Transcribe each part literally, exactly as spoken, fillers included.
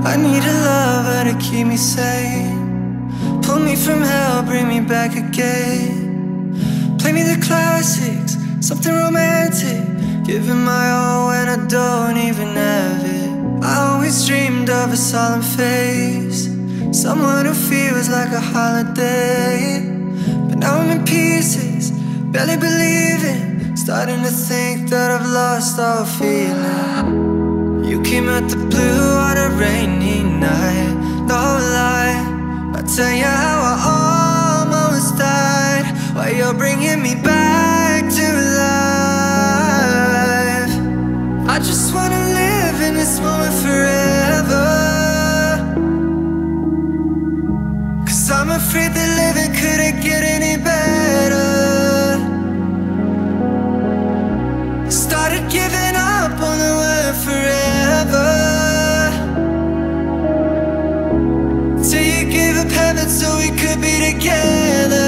I need a lover to keep me sane, pull me from hell, bring me back again. Play me the classics, something romantic, giving my all when I don't even have it. I always dreamed of a solemn face, someone who feels like a holiday. But now I'm in pieces, barely believing, starting to think that I've lost all feeling. You came out the blue on a rainy night, no lie, I'll tell you how I almost died, while you're bringing me back to life. I just wanna live in this moment forever, 'cause I'm afraid that living couldn't get any better. Started giving up on the word forever, till you gave up heaven so we could be together.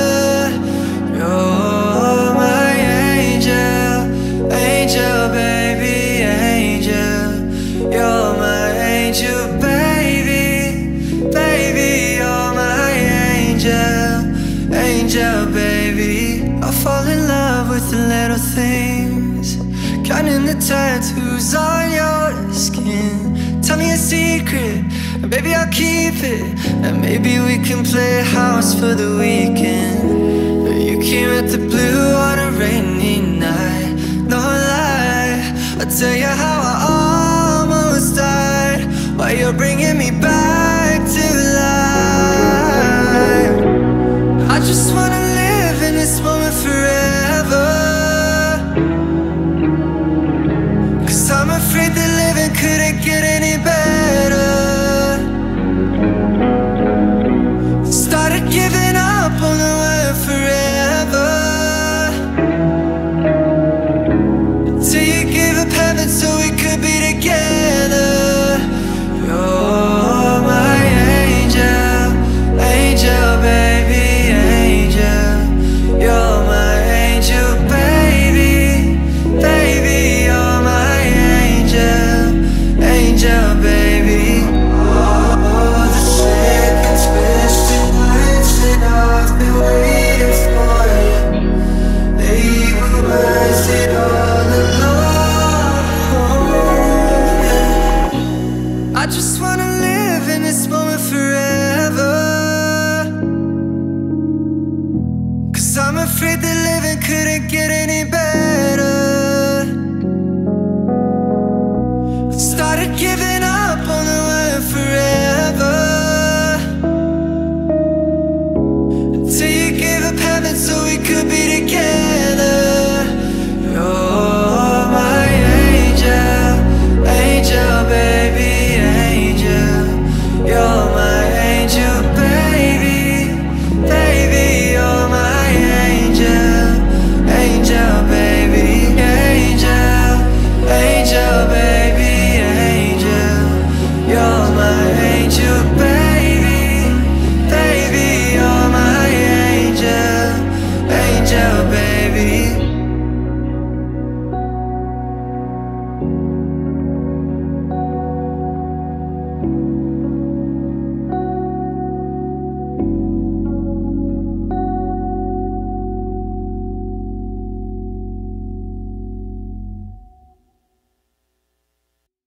You're my angel, angel baby, angel. You're my angel baby, baby. You're my angel, angel baby. I fall in love with the little things, counting the tattoos on your skin. Tell me a secret, and baby I'll keep it, and maybe we can play house for the weekend. You came at the blue on a rainy night, no lie, I'll tell you how I almost died, while you're bringing me back to life. I just wanna live in this moment forever, 'cause I'm afraid that living couldn't get any better.